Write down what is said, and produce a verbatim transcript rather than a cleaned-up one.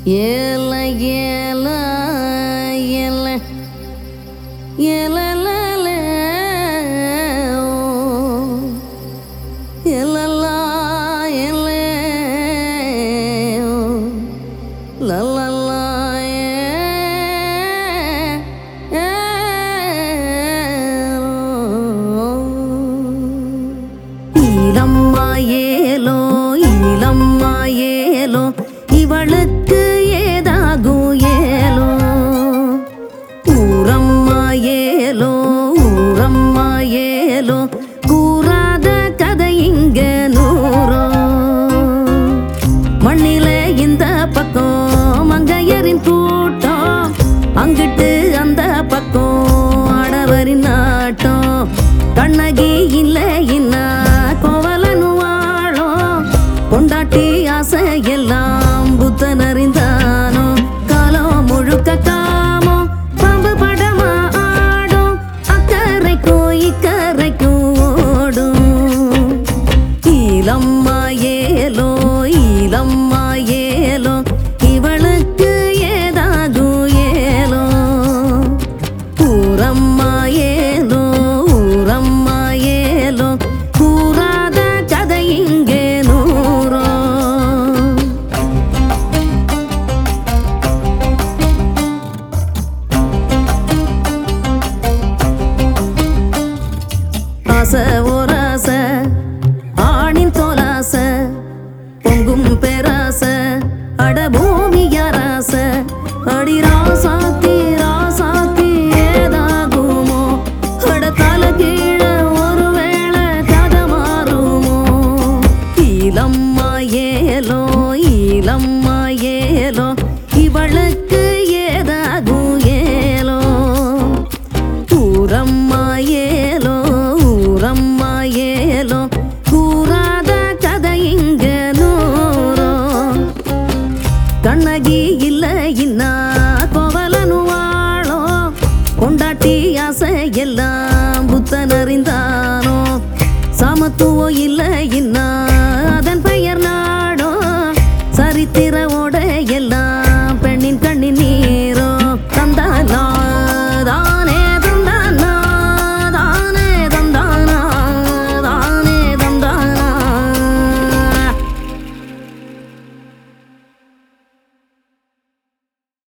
ஏல ஏல ஏல ஏலல ஏலலா ஏல லலலா ஈலம்மா ஏலோ ஈலம்மா ஏலோ இவளுக்கு ஏதாகும் ஏலோ ஊரம்மா ஏலோ ஊரம்மா ஏலோ கூறாத கதை இங்க நூறோ மண்ணிலே இந்த பக்கம் மங்கையரின் கூட்டம் அங்கிட்டு அந்த பக்கம் ஆடவரின் நாட்டம் கண்ணகி இல்லை இன்னா கோவலனு வாழோ கொண்டாட்டி ஆசை எல்லாம் புத்தன் அறிந்தானோ காலம் முழுக்க காமோ பாம்பு படமா ஆடும் அக்கறைக்கும் இக்கரைக்கும் ஓடும் ஈலம்மா ஏலோ ஈலம்மா ஏலோ இவளுக்கு ஏதாகும் ஏலோ ஊரம்மா ஏலோ ஊரம்மா ஏலோ கூறாத கதை இங்கே நூறோ ஆசை ஓராசை ஆணின் தோலாசை பொங்கும் பேராசை அட பூமி யாராசை அடி ராசாத்தி ராசாத்தி ஏதாகுமோ அட தல கீழ ஒருவேளை கதை மாறுமோ ஈலம்மா ஏலோ ஈலம்மா ஏலோ இவளுக்கு ஏதாகும் ஏலோ ஊரம்மா ஏலோ ஊரம்மா ஏலோ கூறாத கதை இங்க நூறோ கண்ணகி இல்லை இன்னா கோவலனு வாழோ கொண்டாட்டி ஆசை எல்லாம் புத்தன் அறிந்தானோ சமத்துவம் இல்லை